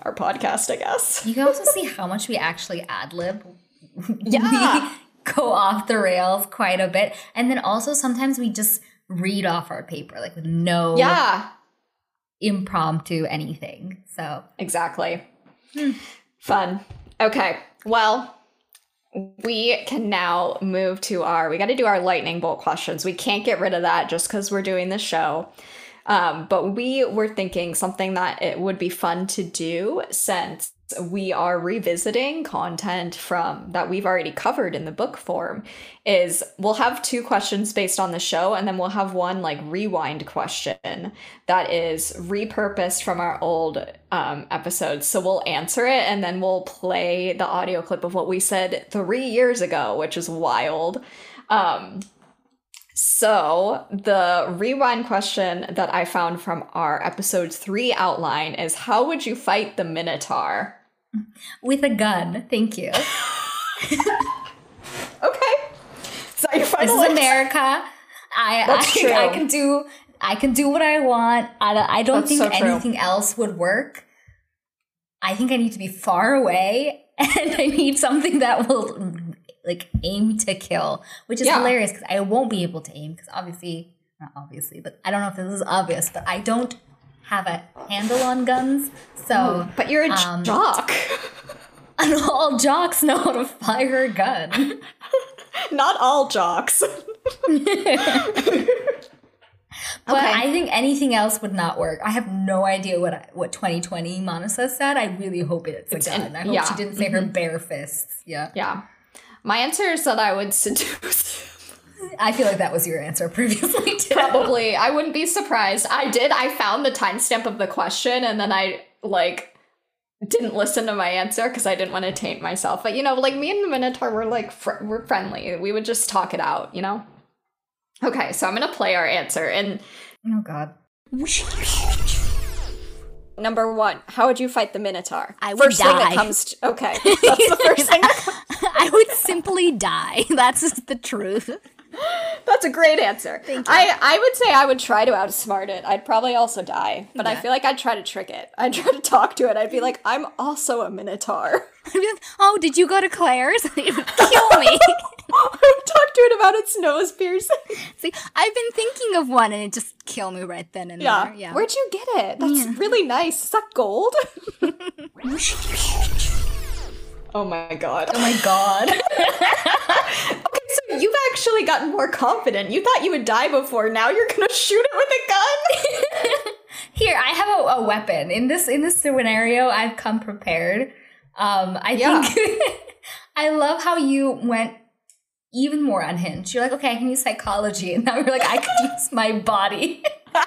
our podcast, I guess. You can also see how much we actually ad-lib. Yeah. We go off the rails quite a bit. And then also sometimes we just read off our paper, like with no Yeah. impromptu anything. So Exactly. Hmm. Fun. Okay. Well, we can now move to our, we got to do our lightning bolt questions. We can't get rid of that just because we're doing this show. Um, but we were thinking something that it would be fun to do since we are revisiting content from that we've already covered in the book form is we'll have two questions based on the show, and then we'll have one like rewind question that is repurposed from our old um, episodes. So we'll answer it and then we'll play the audio clip of what we said three years ago, which is wild. Um, So the rewind question that I found from our episode three outline is, how would you fight the Minotaur? with a gun, thank you. Okay. So you This final is answer? America. I That's I, true. I can do I can do what I want. I, don't- I don't That's think so true. anything else would work. I think I need to be far away, and I need something that will like aim to kill, which is Yeah. hilarious because I won't be able to aim because obviously, not obviously, but I don't know if this is obvious, but I don't have a handle on guns. So, But you're a um, jock. and all jocks know how to fire a gun. Not all jocks. But Okay. I think anything else would not work. I have no idea what I, what twenty twenty Manasa said. I really hope it's, It's a an- gun. I hope yeah. she didn't say her bare fists. Yeah. Yeah. My answer is that I would seduce. I feel like that was your answer previously, too. Probably. I wouldn't be surprised. I did. I found the timestamp of the question and then I, like, didn't listen to my answer because I didn't want to taint myself. But, you know, like, me and the Minotaur were, like, fr- we're friendly. We would just talk it out, you know? Okay, so I'm going to play our answer. And Oh, God. number one, how would you fight the Minotaur? I would First thing die. that comes to, okay, that's the first thing. I would simply die. That's just the truth. That's a great answer. Thank you. I, I would say I would try to outsmart it. I'd probably also die, but I Yeah. feel like I'd try to trick it. I'd try to talk to it. I'd be like, I'm also a Minotaur. I'd be like, oh, did you go to Claire's? It would kill me. I would talk to it about its nose piercing. See, I've been thinking of one and it just kill me right then and Yeah. there. Yeah. Where'd you get it? That's really nice. Is that gold? Oh my god. Oh, my God. Okay, so you've actually gotten more confident. You thought you would die before. Now you're gonna shoot it with a gun? Here, I have a, a weapon. In this in this scenario, I've come prepared. Um, I Yeah. think I love how you went even more unhinged. You're like, okay, I can use psychology, and now you're like, I could use my body.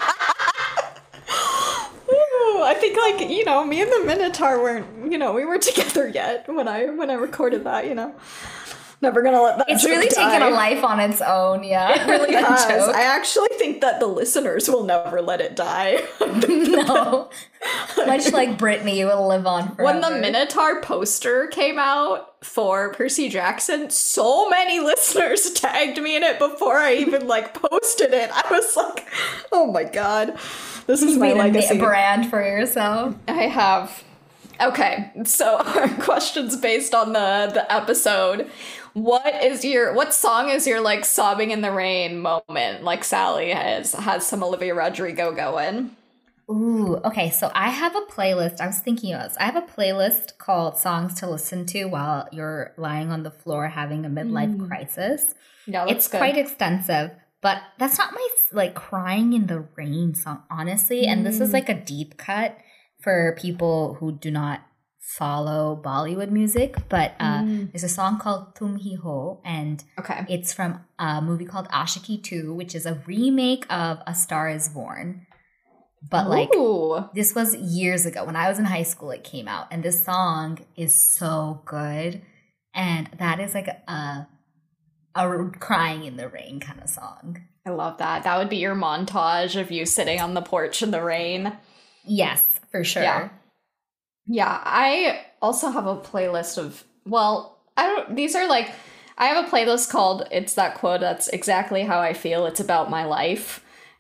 Ooh, I think like, you know, me and the Minotaur weren't, you know, we weren't together yet when I when I recorded that, you know. Never gonna let that It's joke really die. taken a life on its own, yeah. It really That has. joke. I actually think that the listeners will never let it die. No. Much like Britney, it will live on forever. When the Minotaur poster came out for Percy Jackson, so many listeners tagged me in it before I even like posted it. I was like, oh my god, this is You my made a legacy. ma- brand for yourself. I have. Okay, so our questions based on the the episode. What is your what song is your like sobbing in the rain moment? Like Sally has has some Olivia Rodrigo going. Ooh, okay. So I have a playlist. I was thinking of this. I have a playlist called Songs to Listen to While You're Lying on the Floor Having a Midlife Crisis. Yeah, that's It's good. quite extensive, but that's not my like crying in the rain song, honestly. And this is like a deep cut for people who do not follow Bollywood music. But uh, there's a song called Tum Hi Ho, and Okay. it's from a movie called Ashiki two, which is a remake of A Star Is Born. But like Ooh. this was years ago when I was in high school. It came out, and this song is so good, and that is like a a crying in the rain kind of song. I love that. That would be your montage of you sitting on the porch in the rain. Yes, for sure. Yeah. Yeah, I also have a playlist of, well, I don't, these are like, I have a playlist called It's That Quote That's Exactly How I Feel. It's About My Life.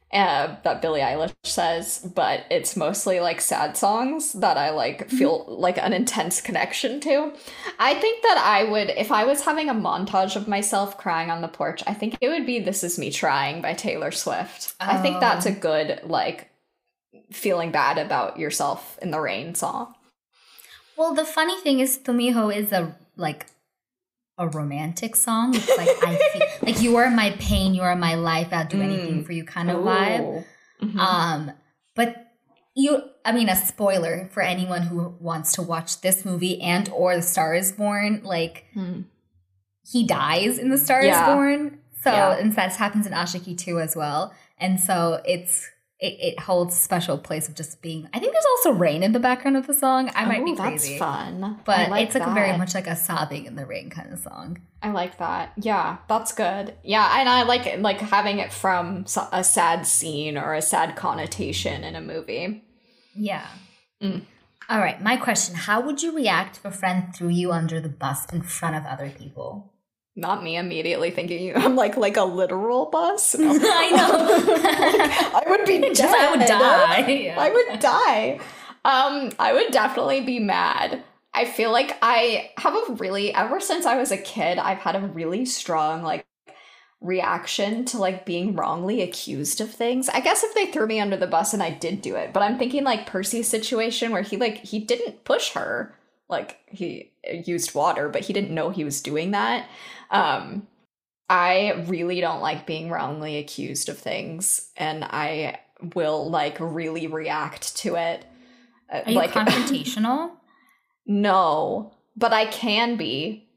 uh, that Billie Eilish says, but it's mostly like sad songs that I like feel like an intense connection to. I think that I would, if I was having a montage of myself crying on the porch, I think it would be This Is Me Trying by Taylor Swift. Oh. I think that's a good, like, feeling bad about yourself in the rain song. Well, the funny thing is, Tumiho is a, like, a romantic song. It's like, I feel like you are my pain, you are my life, I'll do anything for you kind of Ooh. vibe. Mm-hmm. Um, but you, I mean, a spoiler for anyone who wants to watch this movie and or The Star Is Born, like, mm. he dies in The Star yeah. Is Born. So, yeah. and that happens in Ashiki two as well. And so it's, It, it holds a special place of just being. I think there's also rain in the background of the song. I might oh, be crazy. That's fun. But like it's like that. a very much like a sobbing in the rain kind of song. I like that. Yeah, that's good. Yeah, and I like like having it from a sad scene or a sad connotation in a movie. Yeah. Mm. All right, my question. How would you react if a friend threw you under the bus in front of other people? Not me immediately thinking I'm like like a literal bus. No. I know. I would be Just, I would die. Yeah. I would die. Um, I would definitely be mad. I feel like I have a really, ever since I was a kid, I've had a really strong like reaction to like being wrongly accused of things. I guess if they threw me under the bus and I did do it, but I'm thinking like Percy's situation where he like he didn't push her. Like he used water, but he didn't know he was doing that. Um, I really don't like being wrongly accused of things, and I will like really react to it. Are you like confrontational? No, but I can be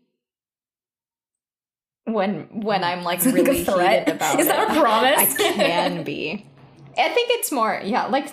when when I'm like like really a threat? heated about Is it. Is that a promise? I can be. I think it's more, yeah, like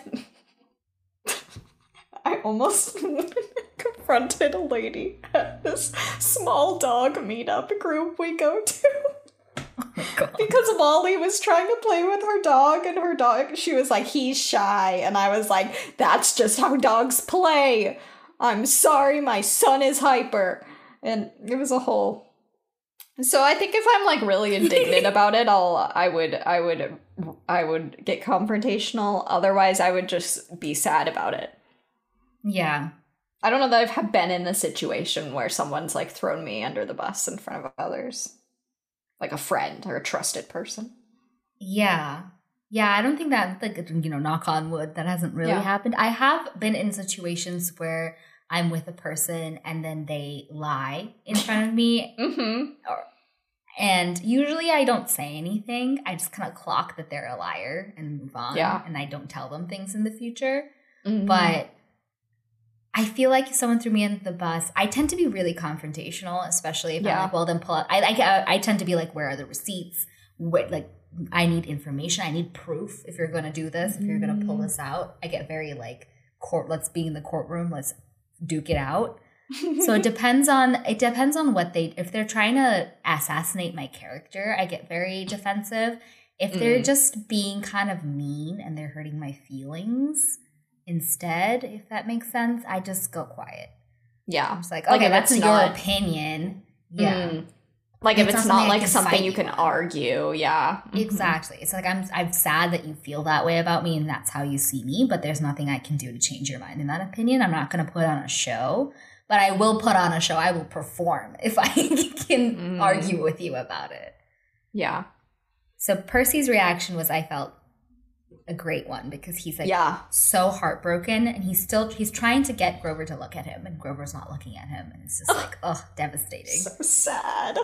I almost confronted a lady at this small dog meetup group we go to. Oh my God. Because Molly was trying to play with her dog, and her dog, she was like, he's shy. And I was like, that's just how dogs play. I'm sorry, my son is hyper. And it was a whole... So I think if I'm like really indignant about it, I'll, I would, I would, I would get confrontational. Otherwise, I would just be sad about it. Yeah. I don't know that I've been in the situation where someone's like thrown me under the bus in front of others. Like a friend or a trusted person. Yeah. Yeah, I don't think that, like, you know, knock on wood, that hasn't really yeah. happened. I have been in situations where I'm with a person and then they lie in front of me. Mm-hmm. Or, and usually I don't say anything. I just kind of clock that they're a liar and move on. Yeah. And I don't tell them things in the future. Mm-hmm. But I feel like if someone threw me under the bus, I tend to be really confrontational, especially if yeah. I'm like, well, then pull out. I, I, I tend to be like, where are the receipts? What, like, I need information. I need proof if you're going to do this, if you're going to pull this out. I get very like, court. Let's be in the courtroom. Let's duke it out. So it depends on, it depends on what they, if they're trying to assassinate my character, I get very defensive. If they're mm. just being kind of mean and they're hurting my feelings instead, if that makes sense, I just go quiet. Yeah. I'm just like, okay, like that's your not... opinion. Yeah. Mm. Like if it's, it's not, not like something you can on. argue. Yeah. Exactly. It's like, I'm I'm sad that you feel that way about me and that's how you see me, but there's nothing I can do to change your mind in that opinion. I'm not going to put on a show, but I will put on a show. I will perform if I can mm. argue with you about it. Yeah. So Percy's reaction was, I felt, a great one because he's like yeah. so heartbroken and he's still he's trying to get Grover to look at him and Grover's not looking at him and it's just like oh devastating. So sad.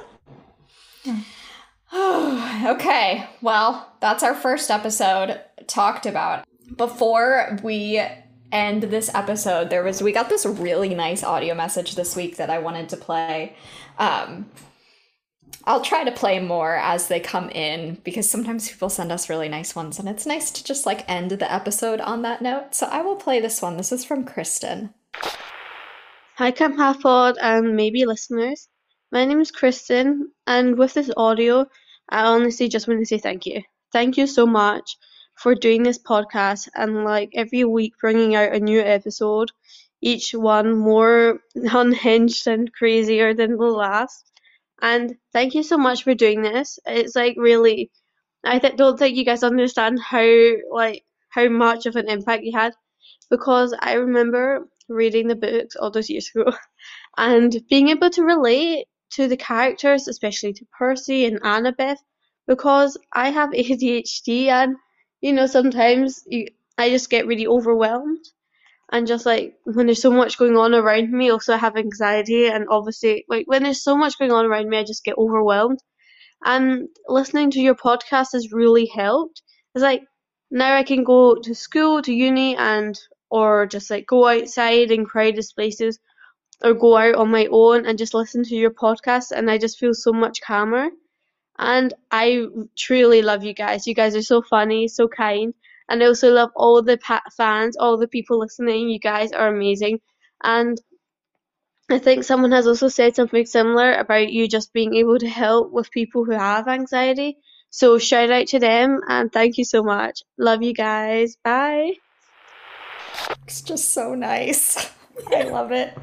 Okay, well, that's our first episode talked about. Before we end this episode, there was we got this really nice audio message this week that I wanted to play. Um I'll try to play more as they come in because sometimes people send us really nice ones and it's nice to just like end the episode on that note. So I will play this one. This is from Kristen. Hi Camp Half Pod and maybe listeners. My name is Kristen and with this audio, I honestly just want to say thank you. Thank you so much for doing this podcast and like every week bringing out a new episode, each one more unhinged and crazier than the last. And thank you so much for doing this. It's like really I th- don't think you guys understand how like how much of an impact you had, because I remember reading the books all those years ago and being able to relate to the characters, especially to Percy and Annabeth, because I have A D H D and you know sometimes you, I just get really overwhelmed. And just like when there's so much going on around me, also I have anxiety, and obviously like when there's so much going on around me, I just get overwhelmed. And listening to your podcast has really helped. It's like now I can go to school, to uni, and or just like go outside in crowded places, or go out on my own and just listen to your podcast, and I just feel so much calmer. And I truly love you guys. You guys are so funny, so kind. And I also love all the pa- fans, all the people listening. You guys are amazing. And I think someone has also said something similar about you just being able to help with people who have anxiety. So shout out to them and thank you so much. Love you guys. Bye. It's just so nice. I love it.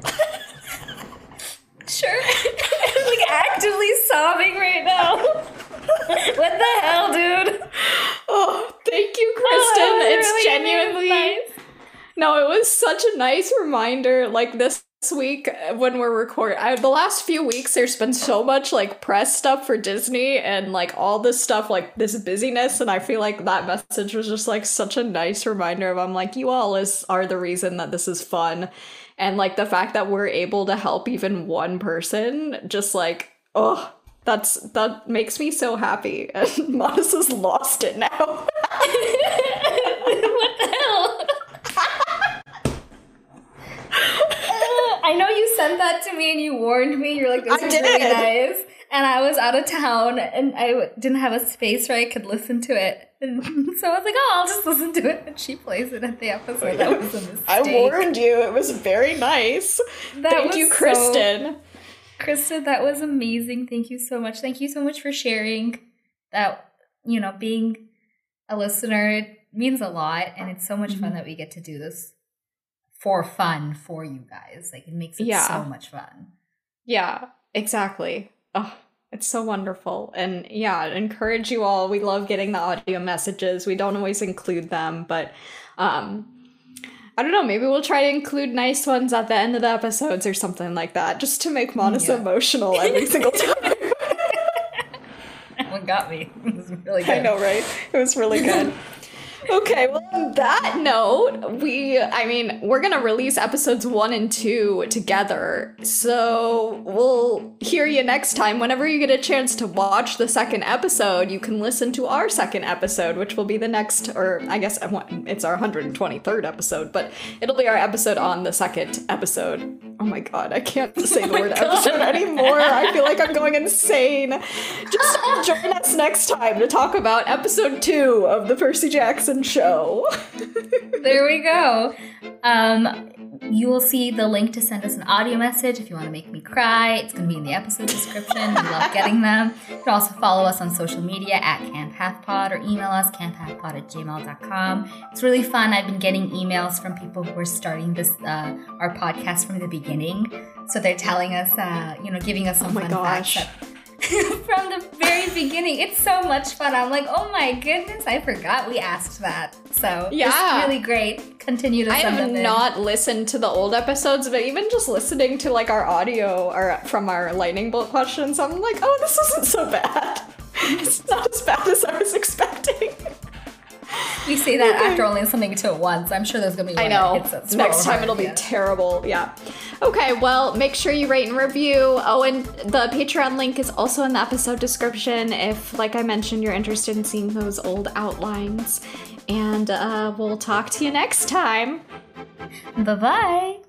Sure. I'm like actively sobbing right now. What the hell, dude? Oh, thank you, Kristen. Oh, it's really genuinely nice. No, it was such a nice reminder. Like this week when we're recording, I, the last few weeks, there's been so much like press stuff for Disney and like all this stuff, like this busyness, and I feel like that message was just like such a nice reminder of I'm like, you all is are the reason that this is fun. And like the fact that we're able to help even one person, just like, oh, that's that makes me so happy. And Modest has lost it now. What the hell? I know you sent that to me and you warned me. You're like, this I is did. really nice. And I was out of town and I w- didn't have a space where I could listen to it. And so I was like, oh, I'll just listen to it. And she plays it at the episode. That was a mistake. I warned you. It was very nice. That Thank was you, so- Kristen. Krista, that was amazing. Thank you so much. Thank you so much for sharing that, you know, being a listener means a lot. And it's so much Mm-hmm. fun that we get to do this for fun for you guys. Like, it makes it Yeah. so much fun. Yeah, exactly. Oh, it's so wonderful. And yeah, I encourage you all. We love getting the audio messages. We don't always include them, but um I don't know, maybe we'll try to include nice ones at the end of the episodes or something like that, just to make Modest Yeah. emotional every single time. That one got me. It was really good. I know, right? It was really good. Okay, well, on that note, we, I mean, we're going to release episodes one and two together. So we'll hear you next time. Whenever you get a chance to watch the second episode, you can listen to our second episode, which will be the next, or I guess it's our one hundred twenty-third episode, but it'll be our episode on the second episode. Oh my god, I can't say the word episode anymore. I feel like I'm going insane. Just join us next time to talk about episode two of the Percy Jackson show. There we go. Um, you will see the link to send us an audio message if you want to make me cry. It's going to be in the episode description. We love getting them. You can also follow us on social media at Camp Half Pod or email us camp half pod at gmail dot com. It's really fun. I've been getting emails from people who are starting this uh, our podcast from the beginning. So they're telling us, uh, you know, giving us some Oh my fun gosh. facts that- from the very beginning. It's so much fun. I'm like, oh my goodness, I forgot we asked that. So Yeah. it's really great. Continue to I send have them in. not listened to the old episodes, but even just listening to like our audio or from our lightning bolt questions, I'm like, oh, this isn't so bad. It's not as bad as I was expecting. We say that after only listening to it once. I'm sure there's gonna be one I know. that hits us Next so time hard, it'll be yeah. terrible. Yeah. Okay, well, make sure you rate and review. Oh, and the Patreon link is also in the episode description if, like I mentioned, you're interested in seeing those old outlines. And uh, we'll talk to you next time. Bye-bye.